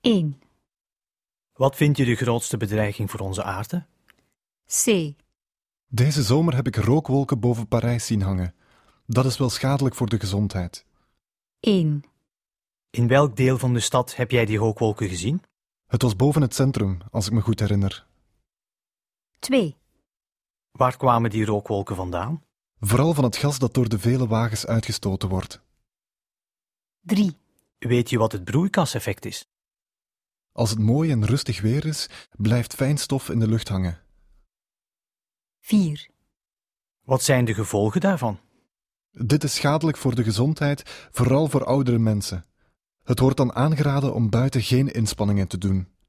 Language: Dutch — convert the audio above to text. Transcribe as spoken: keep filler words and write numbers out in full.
één. Wat vind je de grootste bedreiging voor onze aarde? C. Deze zomer heb ik rookwolken boven Parijs zien hangen. Dat is wel schadelijk voor de gezondheid. één. In welk deel van de stad heb jij die rookwolken gezien? Het was boven het centrum, als ik me goed herinner. twee. Waar kwamen die rookwolken vandaan? Vooral van het gas dat door de vele wagens uitgestoten wordt. drie. Weet je wat het broeikaseffect is? Als het mooi en rustig weer is, blijft fijn stof in de lucht hangen. vier. Wat zijn de gevolgen daarvan? Dit is schadelijk voor de gezondheid, vooral voor oudere mensen. Het wordt dan aangeraden om buiten geen inspanningen te doen.